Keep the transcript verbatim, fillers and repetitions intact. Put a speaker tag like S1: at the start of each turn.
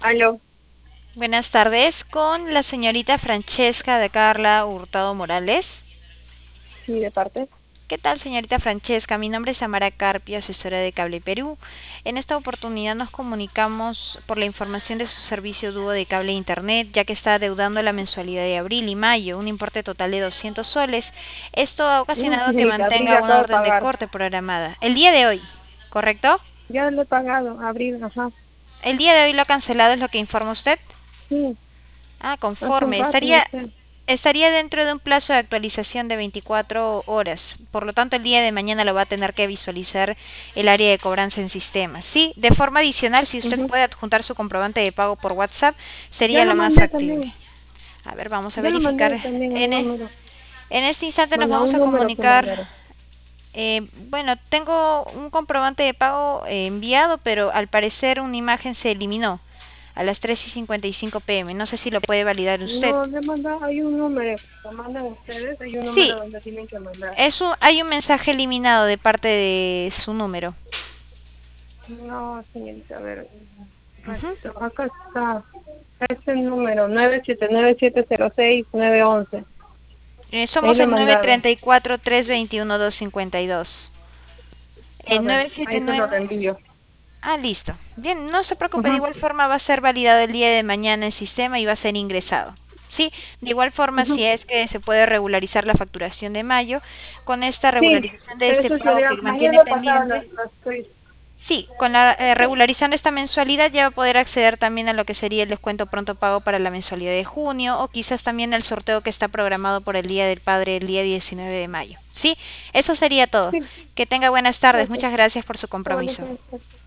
S1: Aló,
S2: Buenas tardes, con la señorita Francesca de Carla Hurtado Morales.
S1: sí, de parte.
S2: ¿Qué tal, señorita Francesca? Mi nombre es Samara Carpio, asesora de Cable Perú. En esta oportunidad nos comunicamos por la información de su servicio dúo de cable e internet, ya que está adeudando la mensualidad de abril y mayo, un importe total de doscientos soles. Esto ha
S1: No,
S2: ocasionado que
S1: señorita, abril
S2: mantenga una
S1: acabo de
S2: orden de
S1: pagar.
S2: corte programada. El día de hoy, ¿correcto?
S1: Ya lo he pagado, abril, ajá.
S2: El día de hoy lo ha cancelado, es lo que informa usted.
S1: Sí,
S2: Ah,
S1: hace un
S2: conforme.
S1: rato, no
S2: Estaría,
S1: sé.
S2: estaría dentro de un plazo de actualización de veinticuatro horas. Por lo tanto, el día de mañana lo va a tener que visualizar el área de cobranza en sistemas. Sí, de forma adicional, si usted
S1: Ujú.
S2: puede adjuntar su comprobante de pago por WhatsApp,
S1: Ya
S2: sería
S1: lo
S2: lo más
S1: mandé
S2: factible.
S1: también.
S2: A ver, vamos a
S1: Ya lo
S2: verificar.
S1: mandé también a un
S2: En, e-
S1: número.
S2: en este instante nos
S1: Bueno, a
S2: vamos
S1: un
S2: a
S1: número que
S2: comunicar.
S1: mandaron.
S2: Eh, bueno, tengo un comprobante de pago eh, enviado, pero al parecer una imagen se eliminó a las tres y cincuenta y cinco pm. No sé si lo puede validar usted.
S1: No, le manda, hay un número. Lo mandan ustedes, hay un número
S2: Sí,
S1: donde tienen que mandar.
S2: es un- hay un mensaje eliminado de parte de su número.
S1: No, señorita, a ver, un
S2: Ujú.
S1: ratito. Acá está. Este número, nueve siete nueve siete cero seis nueve once.
S2: Eh,
S1: Ahí
S2: somos
S1: le
S2: el nueve
S1: mandaron.
S2: treinta y cuatro tres veintiuno dos cincuenta y dos.
S1: A
S2: El
S1: ver, ahí se lo
S2: nueve siete nueve.
S1: reenvío.
S2: Ah, listo. Bien, no se preocupe, de
S1: Ajá.
S2: igual forma va a ser validado el día de mañana en sistema y va a ser ingresado. Sí, de igual forma,
S1: Ujú.
S2: si es que se puede regularizar la facturación de mayo, con esta
S1: Sí,
S2: regularización de este
S1: eso
S2: pago
S1: sería
S2: que mantiene
S1: mañana pasado
S2: pendiente,
S1: lo, lo estoy.
S2: sí, con la eh, regularizando esta mensualidad ya va a poder acceder también a lo que sería el descuento pronto pago para la mensualidad de junio o quizás también al sorteo que está programado por el Día del Padre el día diecinueve de mayo. Sí, eso sería todo.
S1: Sí,
S2: Que tenga buenas tardes.
S1: gracias.
S2: Muchas gracias por su
S1: Igual,
S2: compromiso.
S1: gracias.